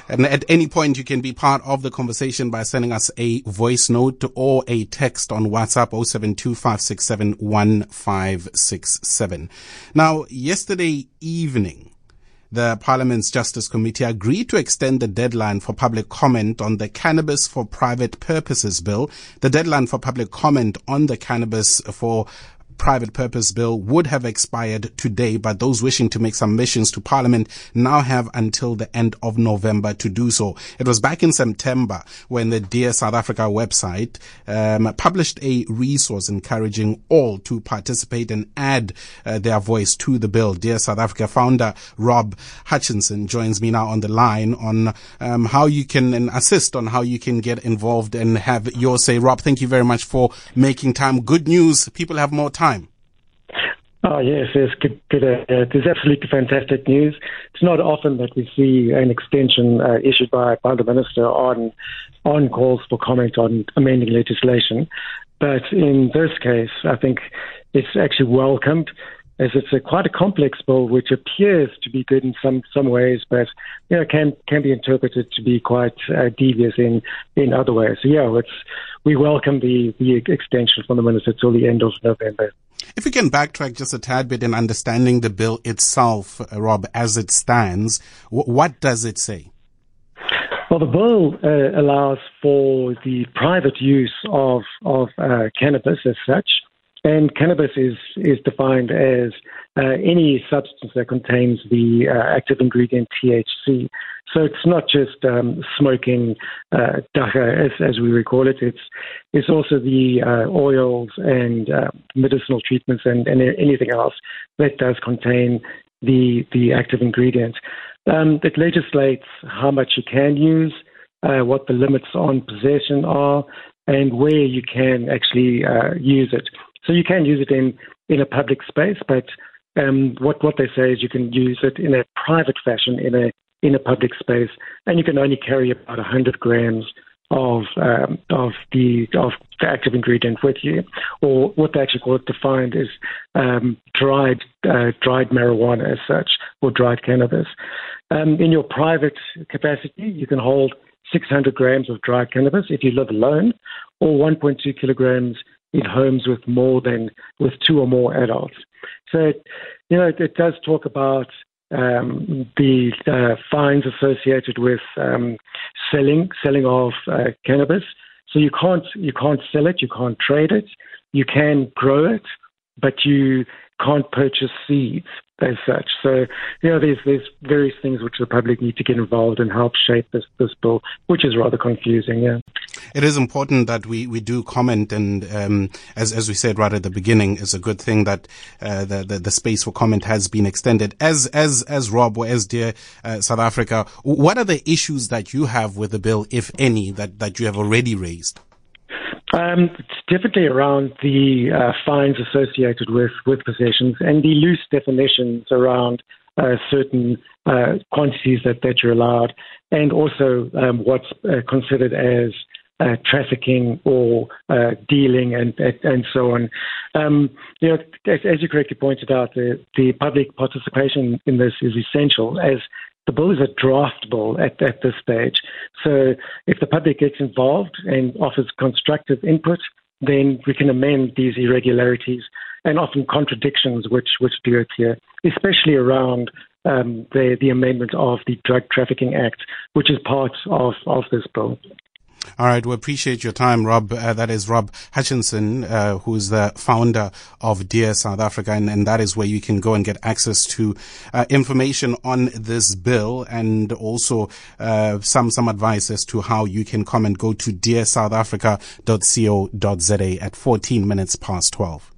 And at any point, you can be part of the conversation by sending us a voice note or a text on WhatsApp 072-567-1567. Now, yesterday evening, the Parliament's Justice Committee agreed to extend the deadline for public comment on the Cannabis for Private Purposes Bill. The deadline for public comment on the Cannabis for Private Purpose Bill would have expired today, but those wishing to make submissions to Parliament now have until the end of November to do so. It was back in September when the Dear South Africa website published a resource encouraging all to participate and add their voice to the bill. Dear South Africa founder Rob Hutchinson joins me now on the line on how you can and assist on how you can get involved and have your say. Rob, thank you very much for making time. Good news, people have more time. Oh, yes, good. It is absolutely fantastic news. It's not often that we see an extension issued by the Minister on calls for comment on amending legislation. But in this case, I think it's actually welcomed, as it's quite a complex bill which appears to be good in some ways, but can be interpreted to be quite devious in other ways. So we welcome the extension from the Minister till the end of November. If we can backtrack just a tad bit in understanding the bill itself, Rob, as it stands, what does it say? Well, the bill allows for the private use of cannabis as such, and cannabis is defined as any substance that contains the active ingredient THC. So it's not just smoking dagga, as we recall it. It's also the oils and medicinal treatments and anything else that does contain the active ingredient. It legislates how much you can use, what the limits on possession are, and where you can actually use it. So you can use it in a public space, but what they say is you can use it in a private fashion in a public space, and you can only carry about 100 grams of the active ingredient with you, or what they actually call it defined is dried marijuana as such, or dried cannabis. In your private capacity, you can hold 600 grams of dried cannabis if you live alone, or 1.2 kilograms in homes with two or more adults. So, it does talk about the fines associated with selling of cannabis. So you can't sell it, you can't trade it, you can grow it, but you can't purchase seeds as such. So, there's various things which the public need to get involved and help shape this bill, which is rather confusing, yeah. It is important that we do comment, and as we said right at the beginning, it's a good thing that the space for comment has been extended. As Rob, or as Dear South Africa, what are the issues that you have with the bill, if any, that you have already raised? It's definitely around the fines associated with possessions and the loose definitions around certain quantities that you're allowed, and also what's considered as trafficking or dealing and so on. As you correctly pointed out, the public participation in this is essential, as the bill is a draft bill at this stage. So if the public gets involved and offers constructive input, then we can amend these irregularities and often contradictions which do appear, especially around the amendment of the Drug Trafficking Act, which is part of this bill. All right. We appreciate your time, Rob. That is Rob Hutchinson, who's the founder of Dear South Africa. And that is where you can go and get access to information on this bill, and also some advice as to how you can comment. Go to dearsouthafrica.co.za at 14 minutes past 12.